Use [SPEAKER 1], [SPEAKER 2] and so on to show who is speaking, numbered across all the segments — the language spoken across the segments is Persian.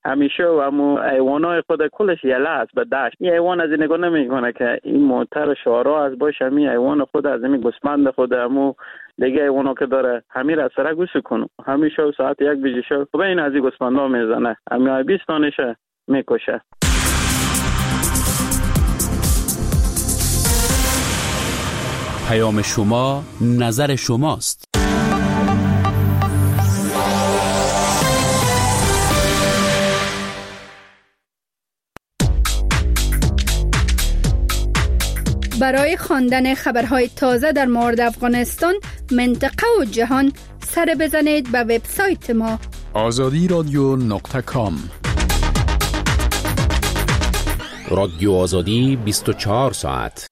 [SPEAKER 1] همیشه و همو ایوانای خود کلش یله است به دشت. این ایوان از این نگاه نمیکنه که این موتر شارا از باشه، همین ایوان خود از این گوسفند خود همو دیگه ایوانو که داره همین را سره گوش کنه. همیشه ساعت 1 بجه شب خب این از این گوسفندا میزنه، همین 20 تانشه میکشه.
[SPEAKER 2] پیام شما نظر شماست.
[SPEAKER 3] برای خواندن خبرهای تازه در مورد افغانستان، منطقه و جهان سر بزنید به وبسایت ما
[SPEAKER 4] azadiradio.com.
[SPEAKER 2] رادیو آزادی 24 ساعت.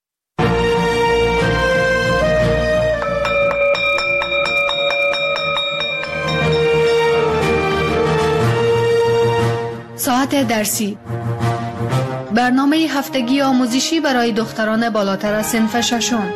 [SPEAKER 5] ساعت درسی، برنامه هفتگی آموزشی برای دختران بالاتر از صنف ششم.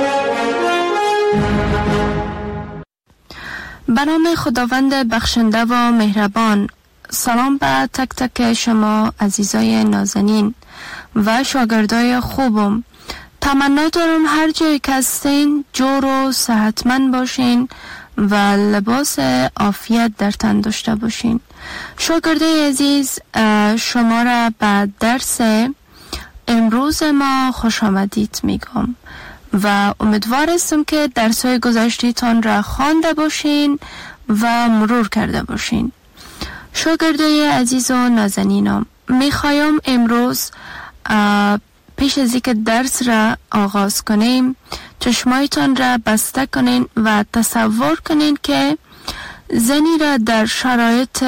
[SPEAKER 5] به نام خداوند بخشنده و مهربان. سلام به تک تک شما عزیزای نازنین و شاگردای خوبم. تمنا دارم هر جایی که هستین جور و صحتمند باشین و لباس عافیت در تن داشته باشین. شاگردای عزیز، شما را به درس امروز ما خوش آمدید میگم و امیدوار هستم که درس‌های گذشته‌تان را خوانده باشین و مرور کرده باشین. شاگردای عزیز و نازنینم، میخوایم امروز پیش از اینکه درس را آغاز کنیم چشمایتان را بسته کنین و تصور کنین که زنی را در شرایط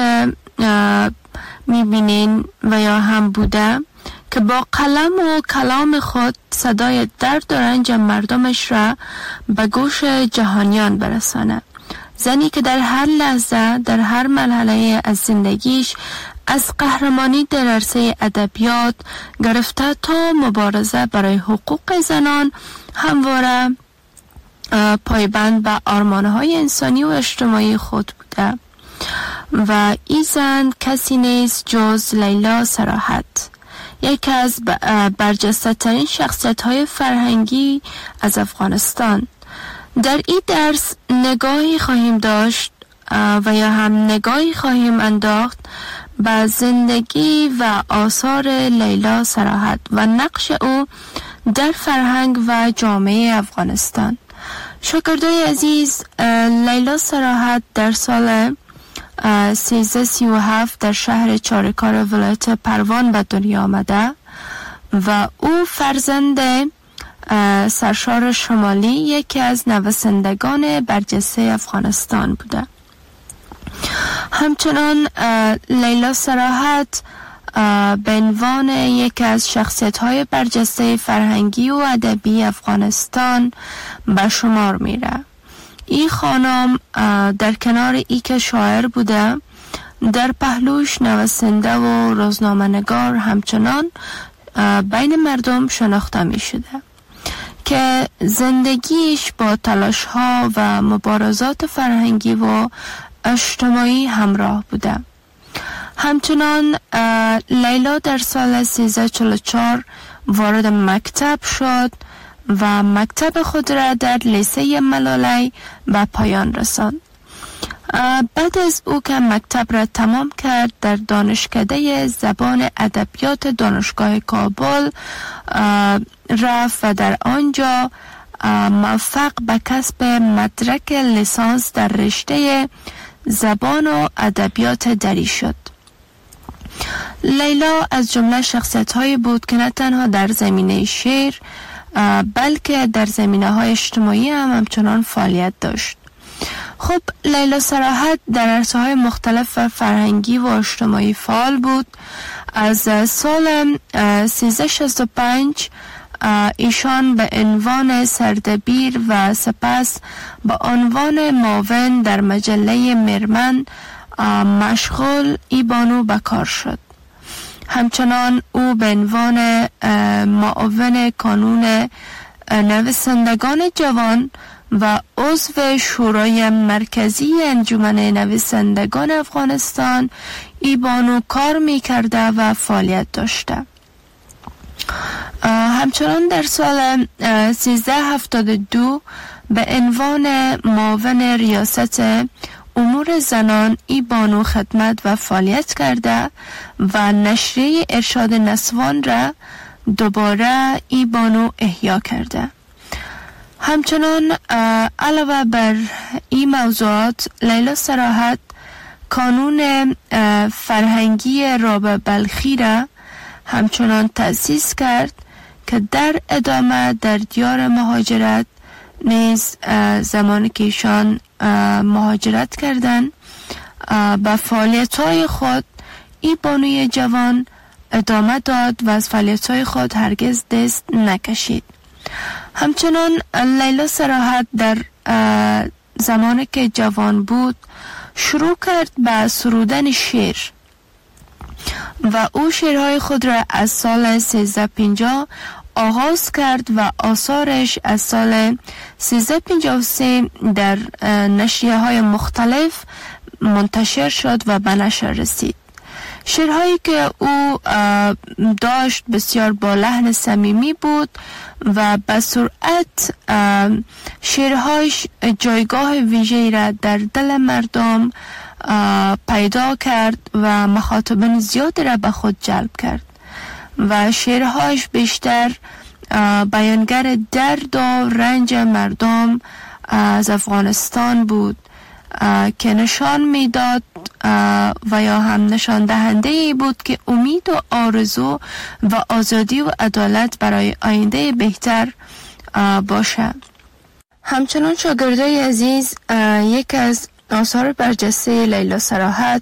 [SPEAKER 5] میبینین و یا هم بوده که با قلم و کلام خود صدای درد و رنج مردمش را به گوش جهانیان برسانه. زنی که در هر لحظه در هر مرحله از زندگیش از قهرمانی در عرصه ادبیات گرفته تا مبارزه برای حقوق زنان همواره پایبند به آرمان‌های انسانی و اجتماعی خود بوده و این زن کسی نیست جز لیلا صراحت، یکی از برجسته ترین شخصیت های فرهنگی از افغانستان. در این درس نگاهی خواهیم داشت و یا هم نگاهی خواهیم انداخت به زندگی و آثار لیلا صراحت و نقش او در فرهنگ و جامعه افغانستان. شاگردای عزیز، لیلا صراحت در سال 1337 در شهر چارکار ولایت پروان به دنیا آمده و او فرزند سرشار شمالی یکی از نویسندگان برجسته افغانستان بوده. همچنان لیلا صراحت به عنوان یکی از شخصیت‌های برجسته فرهنگی و ادبی افغانستان به شمار میره. این خانم در کنار ای که شاعر بوده، در پهلوش نویسنده و روزنامه‌نگار همچنان بین مردم شناخته می شده که زندگیش با تلاش‌ها و مبارزات فرهنگی و اجتماعی همراه بوده. همچنان لیلا در سال 1344 وارد مکتب شد و مکتب خود را در لیسه ملالی به پایان رساند. بعد از او که مکتب را تمام کرد، در دانشکده زبان ادبیات دانشگاه کابل رفت و در آنجا موفق به کسب مدرک لیسانس در رشته زبان و ادبیات دری شد. لیلا از جمله شخصیت‌هایی بود که نه تنها در زمینه شعر بلکه در زمینه‌های اجتماعی هم همچنان فعالیت داشت. خب لیلا صراحت در عرصه‌های مختلف فرهنگی و اجتماعی فعال بود. از سال 1365 ایشان به عنوان سردبیر و سپس به عنوان معاون در مجله مرمن مشغول بانو به کار شد. همچنان او به عنوان معاون کانون نویسندگان جوان و عضو شورای مرکزی انجمن نویسندگان افغانستان ای بانو کار می کرده و فعالیت داشته. همچنان در سال 1372 به عنوان معاون ریاست امور زنان ای بانو خدمت و فعالیت کرده و نشریه ارشاد نسوان را دوباره ای بانو احیا کرده. همچنان علاوه بر این موضوعات، لیلا صراحت کانون فرهنگی رابعه بلخی را همچنان تأسیس کرد که در ادامه در دیار مهاجرت نیز زمانی که ایشان مهاجرت کردند به فعالیت‌های خود ای بانوی جوان ادامه داد و از فعالیت‌های خود هرگز دست نکشید. همچنان لیلا صراحت در زمانی که جوان بود شروع کرد به سرودن شعر و او شعرهای خود را از سال 1350 آغاز کرد و آثارش از سال 1353 در نشریه های مختلف منتشر شد و به نشر رسید. شعرهایی که او داشت بسیار با لحن صمیمی بود و به سرعت شعرهایش جایگاه ویژه‌ای را در دل مردم پیدا کرد و مخاطبین زیادی را به خود جلب کرد و شعرهایش بیشتر بیانگر درد و رنج مردم از افغانستان بود که نشان میداد و یا هم نشان دهنده ای بود که امید و آرزو و آزادی و عدالت برای آینده بهتر باشه. همچنان شاگردای عزیز، یک از آثار برجسته لیلا صراحت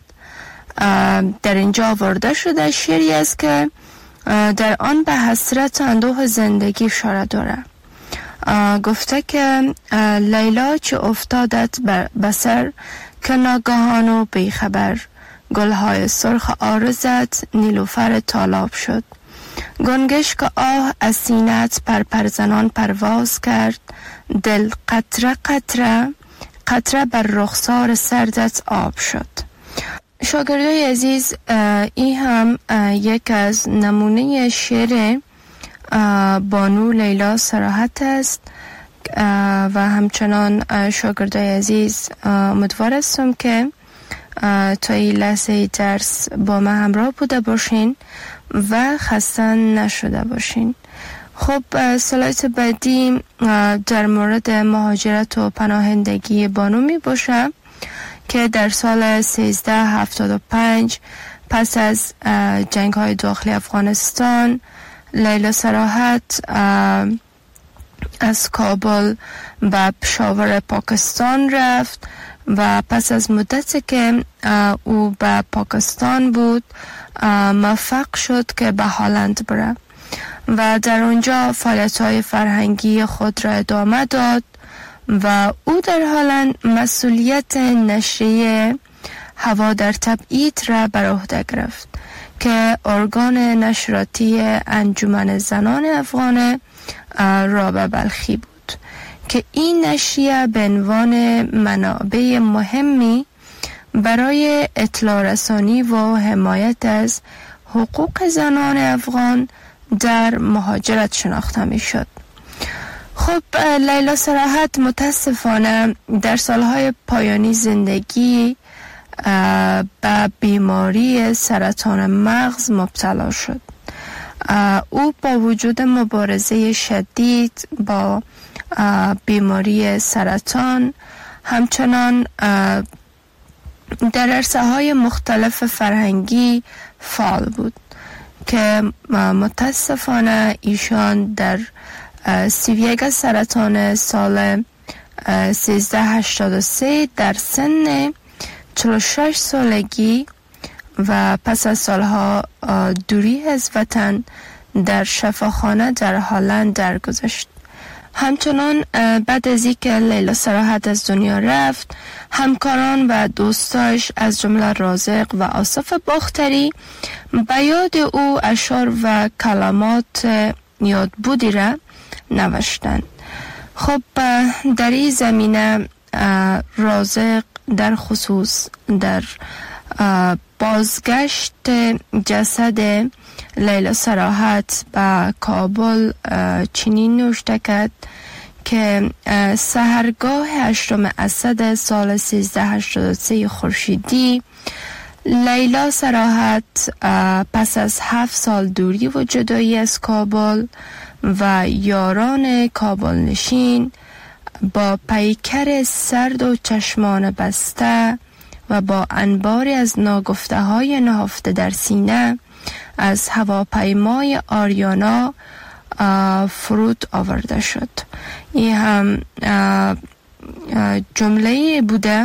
[SPEAKER 5] در اینجا آورده شده شعری است که در آن به حسرت و اندوه زندگی اشاره داره. گفته که لیلا چه افتادت بر سر که ناگهان و بیخبر، گلهای سرخ عارضت نیلوفر تالاب شد. گنگش که آه از سینت پرزنان پرواز کرد، دل قطره قطره قطره بر رخسار سردت آب شد. شاگردای عزیز، این هم یک از نمونه شعر بانو لیلا صراحت است و همچنان شاگردای عزیز امیدوار هستم که تا این لحظه درس با ما همراه بوده باشین و خسته نشده باشین. خب سلایت بعدی در مورد مهاجرت و پناهندگی بانو می باشه که در سال 1375 پس از جنگ های داخلی افغانستان لیلا صراحت از کابل به پشاور پاکستان رفت و پس از مدتی که او به پاکستان بود موفق شد که به هلند بره و در اونجا فعالیت‌های فرهنگی خود را ادامه داد و او در هلند مسئولیت نشریه هوا در تبعید را بر عهده گرفت که ارگان نشراتی انجمن زنان افغان رابعه بلخی بود که این نشریه به عنوان منابع مهمی برای اطلاع رسانی و حمایت از حقوق زنان افغان در مهاجرت شناخته می شد. خب لیلا صراحت متاسفانه در سالهای پایانی زندگی به بیماری سرطان مغز مبتلا شد. او با وجود مبارزه شدید با بیماری سرطان همچنان در عرصه‌های مختلف فرهنگی فعال بود که متاسفانه ایشان در 31 سرطان سال 1383 در سن 46 سالگی و پس از سالها دوری از وطن در شفاخانه در هلند درگذشت. همچنان بعد از اینکه لیلا صراحت از دنیا رفت، همکاران و دوستاش از جمله رازق و آصف باختری به یاد او اشعار و کلمات یادبودی را نوشتند. خب در این زمینه رازق در خصوص در بازگشت جسد لیلا صراحت به کابل چنین نوشته کرد که سحرگاه 8 اسد سال 1383 خورشیدی لیلا صراحت پس از 7 سال دوری و جدایی از کابل و یاران کابل نشین با پیکر سرد و چشمان بسته و با انباری از ناگفته های نهفته در سینه از هواپیمای آریانا فرود آورده شد. این هم جمله بوده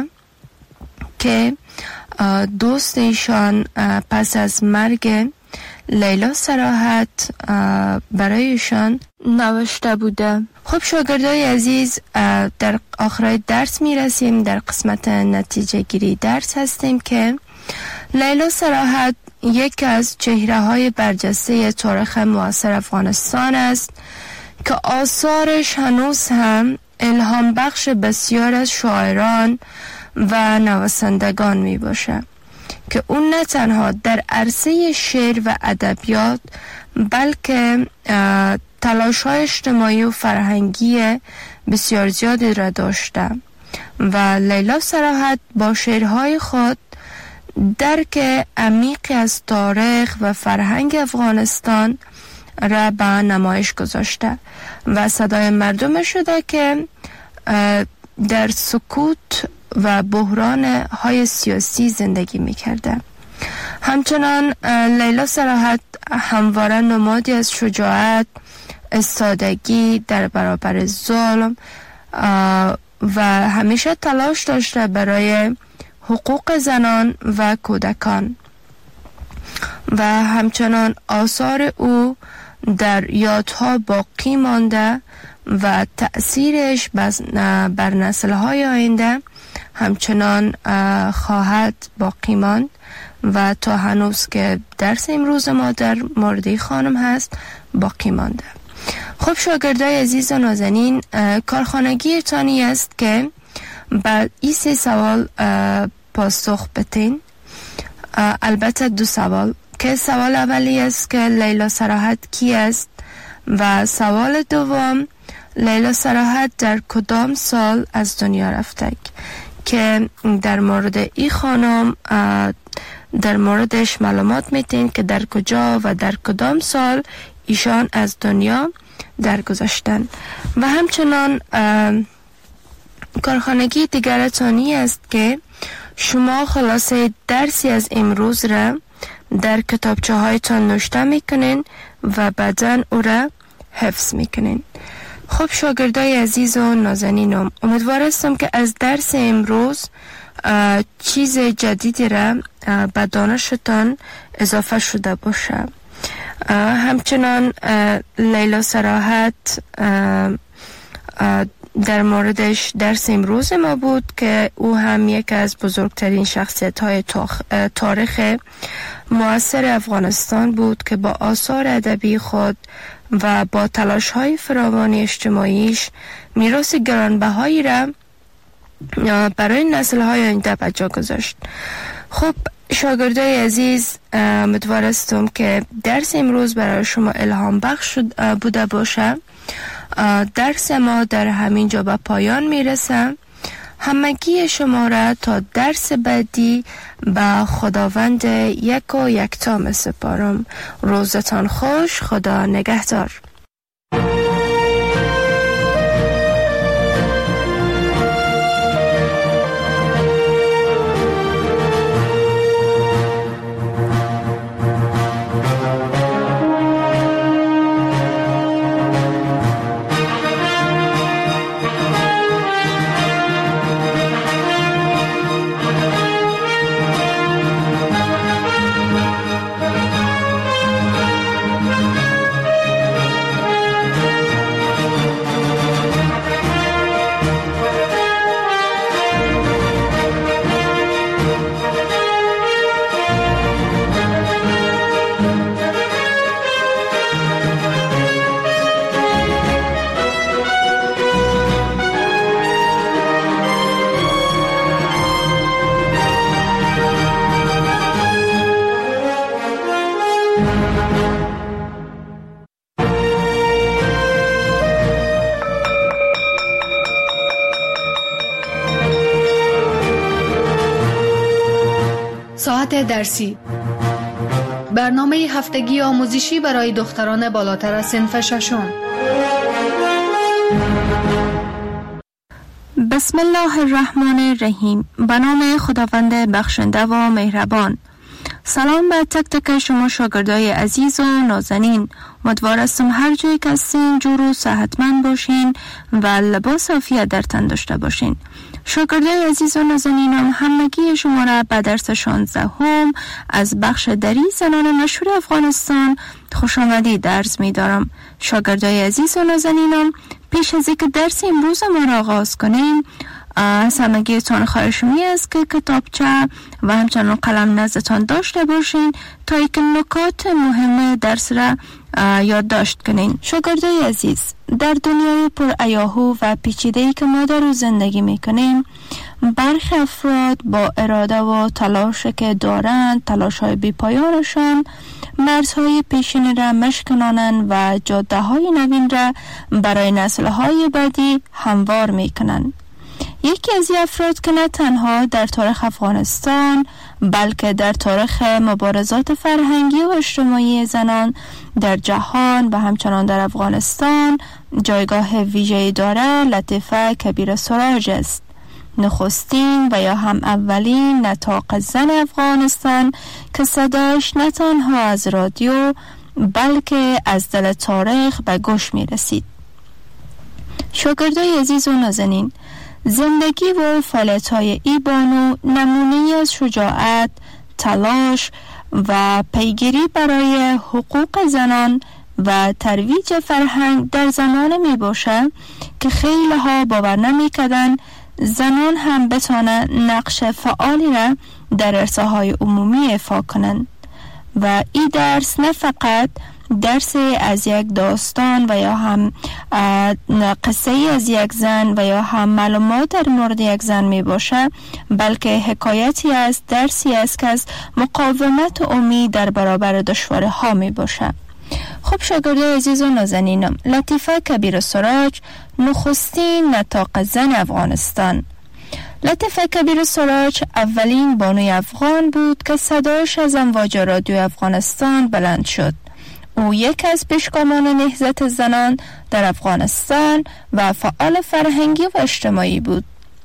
[SPEAKER 5] که دوست ایشان پس از مرگ لیلا صراحت برایشان نوشته بوده. خب شاگردای عزیز، در آخر درس می رسیم. در قسمت نتیجه گیری درس هستیم که لیلا صراحت یک از چهره های برجسته تاریخ معاصر افغانستان است که آثارش هنوز هم الهام بخش بسیار از شاعران و نویسندگان می باشه که اون نه تنها در عرصه شعر و ادبیات بلکه تلاش‌های اجتماعی و فرهنگی بسیار زیادی را داشته و لیلا صراحت با شعرهای خود درک عمیقی از تاریخ و فرهنگ افغانستان را به نمایش گذاشته و صدای مردم شده که در سکوت و بحران های سیاسی زندگی می کرده. همچنان لیلا صراحت همواره نمادی از شجاعت، استادگی در برابر ظلم و همیشه تلاش داشته برای حقوق زنان و کودکان و همچنان آثار او در یادها باقی مانده و تأثیرش بر نسل‌های آینده همچنان خواهد باقی ماند و تا هنوز که درس امروز ما در مورد خانم هست باقی مانده. خب شاگردای عزیز و نازنین، کارخانگی تانی است که بعد این 3 سوال پاسخ بتین. البته 2 سوال که سوال اولی است که لیلا صراحت کی است و سوال دوم لیلا صراحت در کدام سال از دنیا رفته که در مورد این خانم در موردش معلومات میتین که در کجا و در کدام سال ایشان از دنیا درگذشتن. و همچنان کارخانگی دیگرتانی است که شما خلاصه درسی از امروز را در کتابچه هایتان نوشته میکنین و بعداً او را حفظ میکنین. خب شاگردای عزیز و نازنینم، امیدوار هستم که از درس امروز چیز جدیدی را به دانشتان اضافه شده باشه. همچنان لیلا صراحت در موردش درس امروز ما بود که او هم یک از بزرگترین شخصیت های تاریخ معاصر افغانستان بود که با آثار ادبی خود و با تلاش های فراوانی اجتماعیش میراث گرانبهایی را برای نسل های آینده به جا گذاشت. خب شاگردای عزیز، امیدوار هستم که درس امروز برای شما الهام بخش بوده باشه. درس ما در همین جا به پایان میرسه. همگی شما را تا درس بعدی به خداوند یک و یکتا می سپارم. روزتان خوش. خدا نگهدار.
[SPEAKER 4] ساعت درسی، برنامه هفتگی آموزشی برای دختران بالاتر از صنف ششم.
[SPEAKER 5] بسم الله الرحمن الرحیم. به نام خداوند بخشنده و مهربان. سلام بر تک تک شما شاگردای عزیز و نازنین. امیدوار هستم هر جایی که هستین جور و صحتمند باشین و لباس عافیت در تن داشته باشین. شاگردای عزیز و نازنینم، همگی شما را به درس 16 از بخش دری زنان مشهور افغانستان خوش آمدید عرض می دارم. شاگردای عزیز و نازنینم، پیش از اینکه درس امروز ما را آغاز کنیم، از همگیتان خواهش می است که کتابچه و همچنان قلم نزدتان داشته باشین تا اینکه نکات مهم درس را یادداشت کنین. شاگردای عزیز، در دنیای پر ایاهو و پیچیده‌ای که ما در او زندگی میکنیم، برخی افراد با اراده و تلاشی که دارند، تلاش‌های بی‌پایانشان، مرزهای پیشین را مشکنانند و جاده‌های نوین را برای نسل‌های بعدی هموار میکنند. یکی از این افراد که نه تنها در تاریخ افغانستان بلکه در تاریخ مبارزات فرهنگی و اجتماعی زنان در جهان و همچنان در افغانستان جایگاه ویژه‌ای دارد، لطیفه کبیر سراج است. نخستین و یا هم اولین نطاق زن افغانستان که صداش نه تنها از رادیو بلکه از دل تاریخ به گوش می رسید. شاگردای عزیز و نازنین، زندگی و فعالیت‌های ای بانو نمونه‌ای از شجاعت، تلاش و پیگیری برای حقوق زنان و ترویج فرهنگ در زنان می باشد که خیلی ها باور نمی کردن زنان هم بتوانند نقش فعالی را در عرصه‌های عمومی ایفا کنند. و این درس نه فقط درس از یک داستان و یا هم قصه از یک زن و یا هم معلومات در مورد یک زن می باشه، بلکه حکایتی است، درسی است که از مقاومت و امید در برابر دشواری ها می باشه. خب شاگردای عزیز و نازنینم، لطیفه کبیر سراج نخستین نطاق زن افغانستان. لطیفه کبیر سراج اولین بانوی افغان بود که صدایش از امواج رادیو افغانستان بلند شد. او یکی از پیشگامان نهضت زنان در افغانستان و فعال فرهنگی و اجتماعی بود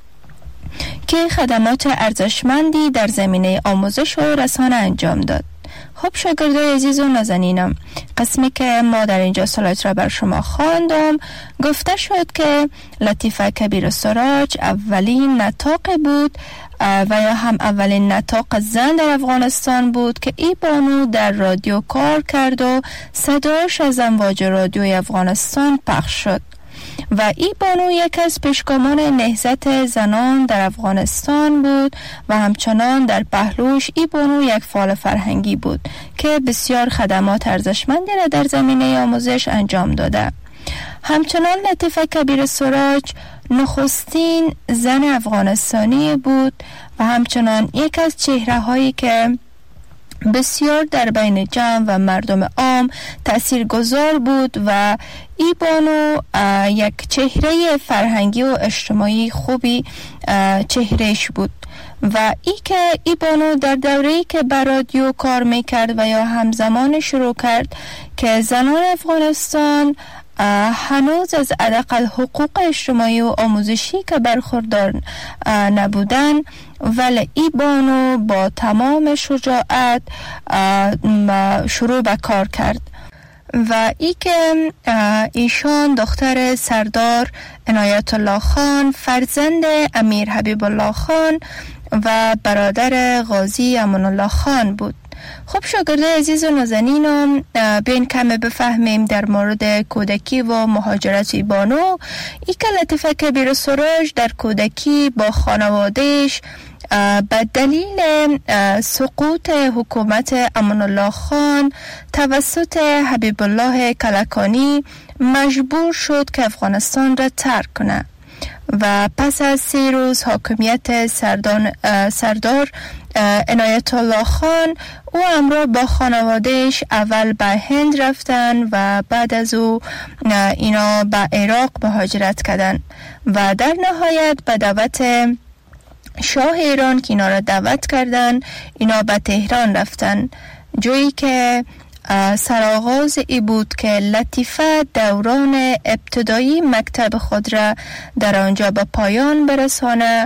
[SPEAKER 5] که خدمات ارزشمندی در زمینه آموزش و رسانه انجام داد. خب شاگردای عزیز و نازنینم، قسمی که ما در اینجا سلایت را بر شما خواندم، گفته شد که لطیفه کبیر سراج اولین نطاق بود و یا هم اولین نطاق زن در افغانستان بود که ای بانو در رادیو کار کرد و صداش از امواج رادیوی افغانستان پخش شد. و ای بانو یک از پیشگامان نهضت زنان در افغانستان بود و همچنان در پهلوش ای بانو یک فعال فرهنگی بود که بسیار خدمات ارزشمندی را در زمینه آموزش انجام داده. همچنان لطیفه کبیر سراج نخستین زن افغانستانی بود و همچنان یک از چهره هایی که بسیار در بین جمع و مردم عام تاثیرگذار بود و ای بانو یک چهره فرهنگی و اجتماعی خوبی چهرهش بود. و ای که ای بانو در دوره‌ای که بر رادیو کار میکرد و یا همزمان شروع کرد که زنان افغانستان هنوز از حداقل حقوق اجتماعی و آموزشی که برخوردار نبودن، ولی ای بانو با تمام شجاعت شروع به کار کرد. و ای که ایشان دختر سردار عنایت الله خان، فرزند امیر حبیب الله خان و برادر غازی امان الله خان بود. خب شاگردای عزیز و نازنینم، بیاین کمی بفهمیم در مورد کودکی و مهاجرت ای بانو. ای که لطیفه کبیر سراج در کودکی با خانوادهش به دلیل سقوط حکومت امان الله خان توسط حبیب الله کلکانی مجبور شد که افغانستان را ترک کنه و پس از 3 روز حاکمیت سردار عنایت الله خان او همراه با خانوادهش اول به هند رفتن و بعد از او اینا به عراق مهاجرت کردن و در نهایت به دعوت شاه ایران که اینا را دعوت کردن اینا به تهران رفتن، جایی که سرآغاز ای بود که لطیفه دوران ابتدایی مکتب خود را در آنجا به پایان برسانه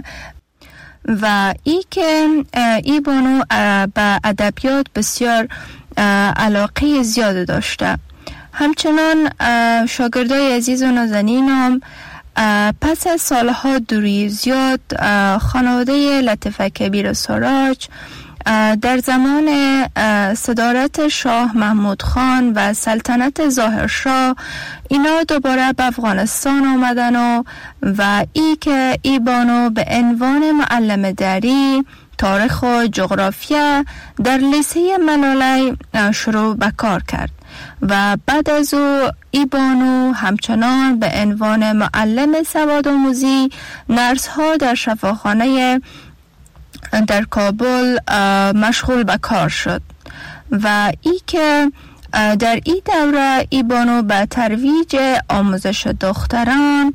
[SPEAKER 5] و ای که ای بانو به ادبیات بسیار علاقه زیاد داشته. همچنان شاگردای عزیز و نازنین هم پس از سالها دوری زیاد خانواده لطیفه کبیر سراج در زمان صدارت شاه محمود خان و سلطنت ظاهرشاه اینا دوباره به افغانستان آمدن و ای که ای بانو به عنوان معلم دری تاریخ و جغرافیا در لیسه ملالی شروع به کار کرد و بعد از او ای بانو همچنان به عنوان معلم سوادآموزی نرس ها در شفاخانه در کابل مشغول به کار شد و ای که در این دوره ای بانو به ترویج آموزش دختران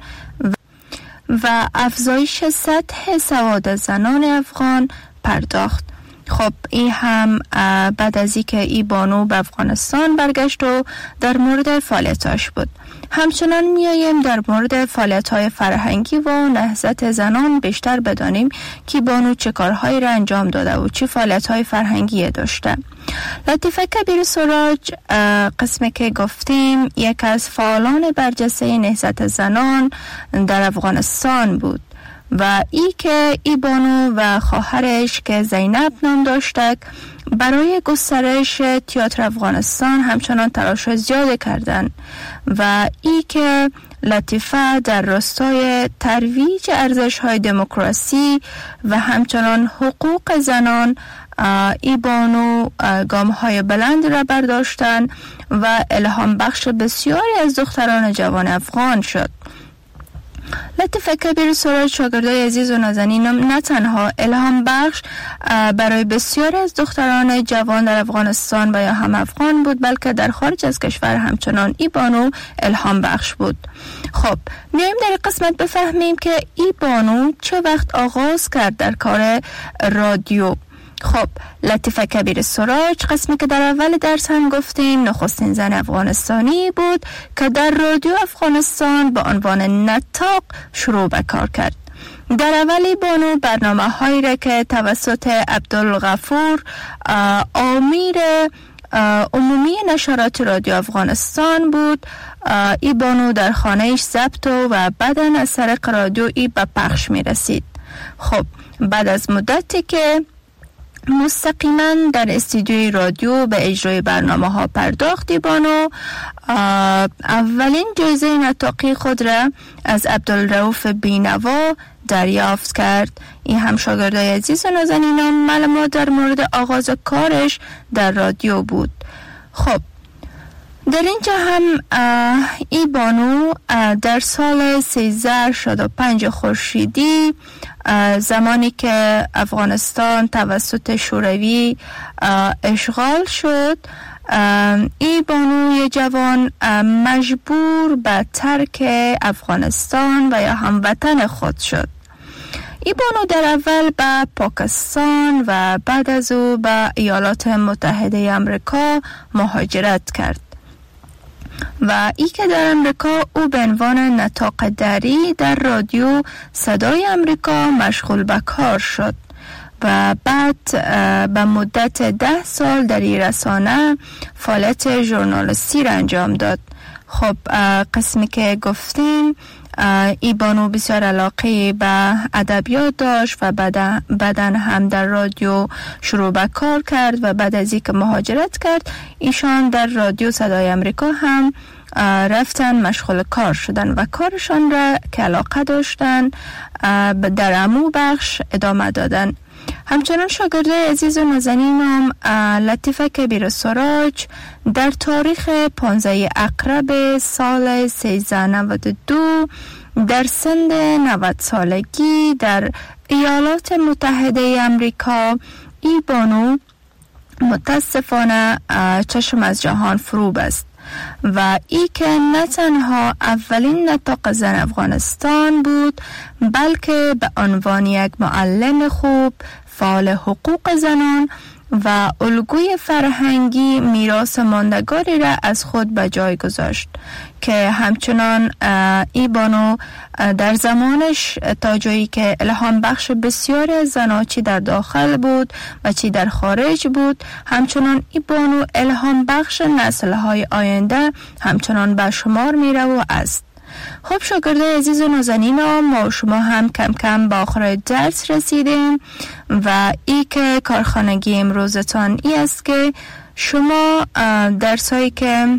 [SPEAKER 5] و افزایش سطح سواد زنان افغان پرداخت. خب این هم بعد از اینکه ای بانو به افغانستان برگشت و در مورد فعالیتاش بود. همچنان میاییم در مورد فعالیت‌های فرهنگی و نهضت زنان بیشتر بدانیم که بانو چه کارهایی را انجام داده و چه فعالیت‌های فرهنگی داشته. لطیفه کبیر سراج قسمی که گفتیم یک از فعالان برجسته نهضت زنان در افغانستان بود و ای که ای بانو و خواهرش که زینب نام داشتک برای گسترش تئاتر افغانستان همچنان تلاش زیاد کردند و ای که لطیفه در راستای ترویج ارزش‌های دموکراسی و همچنان حقوق زنان ای بانو گام‌های بلند را برداشتند و الهام بخش بسیاری از دختران جوان افغان شد. لطیفه کبیر سراج شاگردای عزیز و نازنین نه تنها الهام بخش برای بسیاری از دختران جوان در افغانستان و یا هم افغان بود، بلکه در خارج از کشور همچنان ای بانو الهام بخش بود. خب میایم در قسمت بفهمیم که ای بانو چه وقت آغاز کرد در کار رادیو. خب لطیفه کبیر سراج قسمی که در اول درس هم گفتیم نخستین زن افغانستانی بود که در رادیو افغانستان به عنوان نطاق شروع به کار کرد. در اولی بانو برنامه هایی را که توسط عبدالغفور آمیر عمومی نشرات رادیو افغانستان بود ای بانو در خانهش ضبط و بعداً از طریق رادیو ای به پخش می رسید. خب بعد از مدتی که مستقیما در استودیوی رادیو به اجرای برنامه ها پرداخت بانو اولین جایزه نطاقی خود را از عبدالرؤوف بینوا دریافت کرد. این هم شاگردای عزیز و نازنینان معلومات در مورد آغاز کارش در رادیو بود. خب در اینجا هم ای بانو در سال 1365 خورشیدی زمانی که افغانستان توسط شوروی اشغال شد ای بانوی جوان مجبور به ترک افغانستان و یا هموطن خود شد. ای بانو در اول به پاکستان و بعد از او به ایالات متحده آمریکا مهاجرت کرد و ای که در امریکا او به عنوان نطاق دری در رادیو صدای امریکا مشغول به کار شد و بعد به مدت 10 سال در این رسانه فعالیت ژورنالیستی را انجام داد. خب قسمی که گفتیم ای بانو بسیار علاقه به ادبیات داشت و بعداً هم در رادیو شروع به کار کرد و بعد از اینکه مهاجرت کرد ایشان در رادیو صدای امریکا هم رفتن مشغول کار شدن و کارشان را که علاقه داشتن در عمو بخش ادامه دادن. همچنان شاگردای عزیز و نازنینم لطیفه کبیر سراج در تاریخ 15 اکتبر سال 1392 در سن 90 سالگی در ایالات متحده امریکا ای بانو متاسفانه چشم از جهان فرو بست و ای که نه تنها اولین نطق زن افغانستان بود بلکه به عنوان یک معلم خوب، فعال حقوق زنان و الگوی فرهنگی میراث ماندگاری را از خود به جای گذاشت که همچنان ای بانو در زمانش تا جایی که الهام بخش بسیاری از زنها چی در داخل بود و چی در خارج بود، همچنان ای بانو الهام بخش نسل‌های آینده همچنان به شمار میره و است. خب شاگردای عزیز و نازنین، ما شما هم کم کم به آخر درس رسیدیم و ای که کارخانگی امروزتان ای است که شما درسایی که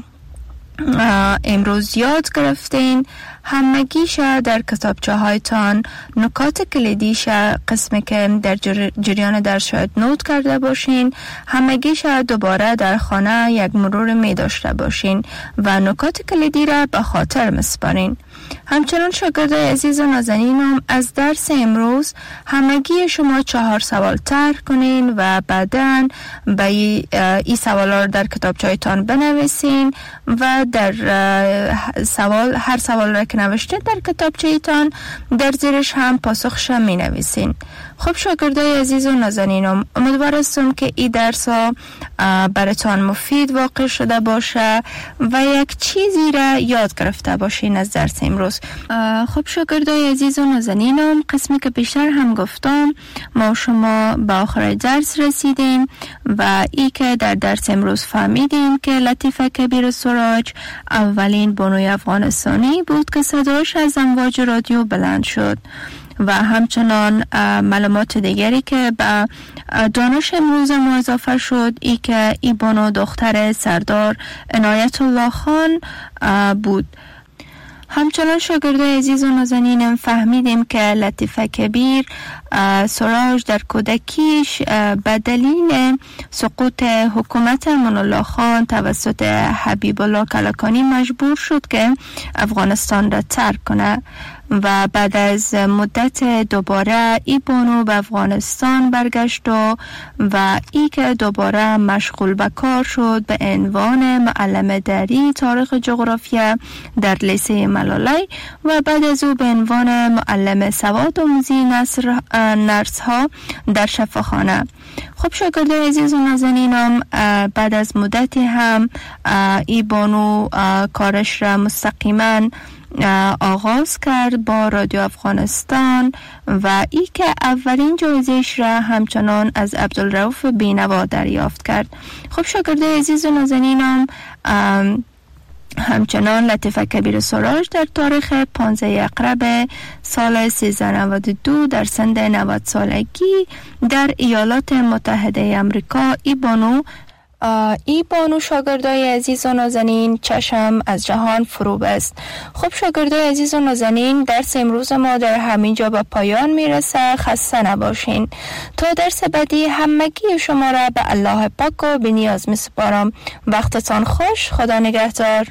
[SPEAKER 5] امروز یاد گرفتین همگیش در کتابچه هایتان نکات کلیدیش قسمی که در جریان درس شاید نوت کرده باشین همگیش دوباره در خانه یک مرور می داشته باشین و نکات کلیدی را به خاطر مسپارین. همچنان شاگردای عزیز و نازنینم از درس امروز همگی شما 4 سوال طرح کنین و بعداً به این سوالا رو در کتابچه‌تان بنویسین و در هر سوال را که نوشته در کتابچه‌تان در زیرش هم پاسخش می نویسین. خب شاگردای عزیز و نازنینم، امیدوار هستم که این درس ها براتان مفید واقع شده باشه و یک چیزی را یاد گرفته باشین از درس امروز. خب شاگردای عزیز و نازنینم، قسمی که بیشتر هم گفتم ما شما به آخر درس رسیدیم و ای که در درس امروز فهمیدیم که لطیفه کبیر سراج اولین بانوی افغانستانی بود که صداش از امواج رادیو بلند شد و همچنان معلومات دیگری که به دانش امروز ما اضافه شد ای که ای بانو دختر سردار عنایت الله خان بود. همچنان شاگردای عزیز و نازنینم فهمیدیم که لطیفه کبیر سراج در کودکیش به دلیل سقوط حکومت امان الله خان توسط حبیب الله کلکانی مجبور شد که افغانستان را ترک کنه و بعد از مدت دوباره ای بانو به افغانستان برگشت و ای که دوباره مشغول به کار شد به عنوان معلم دری تاریخ جغرافیا در لیسه ملالی و بعد از او به عنوان معلم سواد آموزی نرس ها در شفاخانه. خب شاگردای عزیز و نازنینم، بعد از مدتی هم ای بانو کارش را مستقیما آغاز کرد با رادیو افغانستان و ای که اولین جایزه‌اش را همچنان از عبدالرؤوف بینوا دریافت کرد. خب شاگردای عزیز و نازنینم، همچنان لطیفه کبیر سراج در تاریخ 15 اقرب سال 1392 در سن 90 سالگی در ایالات متحده امریکا ای بانو شاگردای عزیز و نازنین چشم از جهان فرو بست. خب شاگردای عزیز و نازنین، درس امروز ما در همین جا به پایان میرسه. خسته نباشین. تا درس بعدی همگی شما را به الله پاک و بی‌نیاز میسپارم. وقتتان خوش. خدا نگهدار.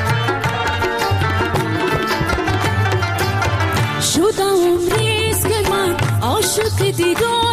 [SPEAKER 6] شد عمریست که عشق دیدار